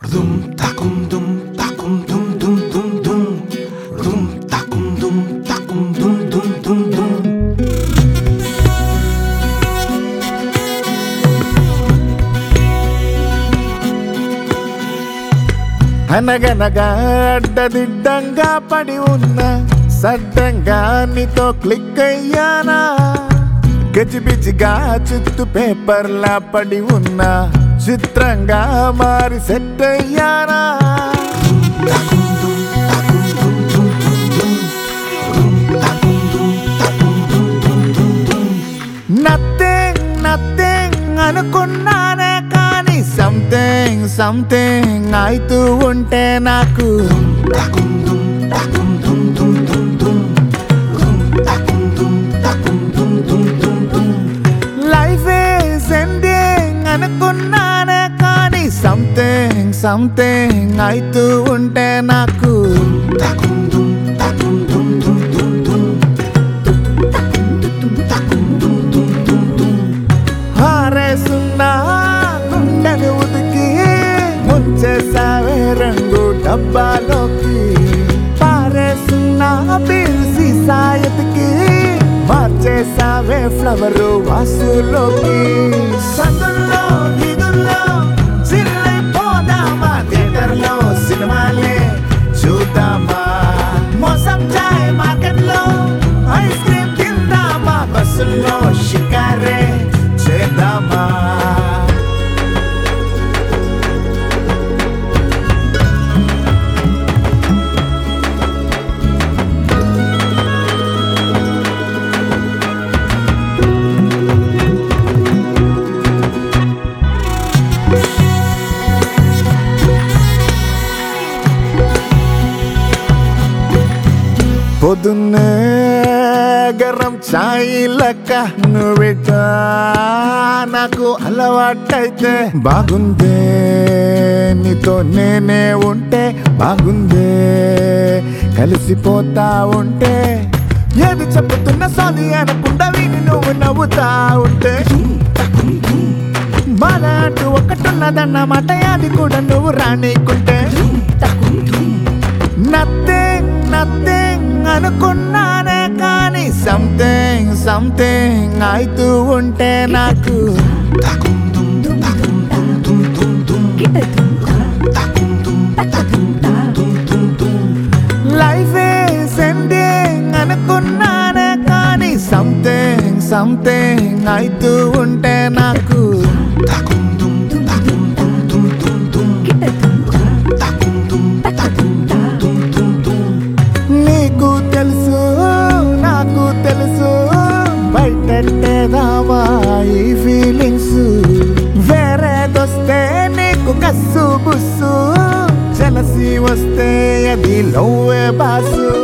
Dum takum dum takum dum dum dum dum. Dum takum dum takum dum dum dum dum. అనగనగా అడ్డదిడ్డంగా పడి ఉన్న సడ్డంగా నీతో click అయ్యానా గజిబిజిగా చుట్టూ పేపర్లా పడి ఉన్న చిత్రంగా మారి సెట్ అయ్యానా నథింగ్ నథింగ్ అనుకున్నానే కానీ సంథింగ్ అయితూ ఉంటే నాకు లైఫ్ ఈజ్ ఎండింగ్ అనుకున్నానే కానీ సంథింగ్ అయితూ ఉంటే నాకు హారేసున్నా గుండెని ఉతికి ముంచేసావే రంగు డబ్బాలోకి పారేసున్నా పిలిసి సాయతికి మార్చేసావే ఫ్లవరు వాసులోకి సందుల్లో వీధుల్లో చిల్లైపోదామా థియేటర్లో సినిమాలే చూద్దామా మోసం చాయ్ మార్కెట్లో ఐస్ క్రీమ్ తిందామా బస్సుల్లో షికారే చేద్దామా పొద్దున్నే గరం చాయ్ లెక్క నువ్విట నాకు అలవాటైతే బాగుందే నీతో నేనే ఉంటే బాగుందే కలిసిపోతా ఉంటే ఏది చెప్పుతున్న సాలి అనకుండా విని నువ్వు నవ్వుతా ఉంటే బాధ అంటూ ఒకటున్నదన్నమాట అది కూడా నువ్వు రానీకుంటే నథింగ్ అనుకున్నానే కానీ సంథింగ్ అయితూ ఉంటే నాకు లైఫ్ ఈజ్ ఎండింగ్ అనుకున్నానే కానీ సంథింగ్ అయితూ ఉంటే నాకు నీకు తెలుసు నాకు తెలుసు బయటెట్టేదావా ఈ ఫీలింగ్స్ వేరేదొస్తే నీకు కస్సు బుస్సు జలసి వస్తే అది లవ్వే బాసు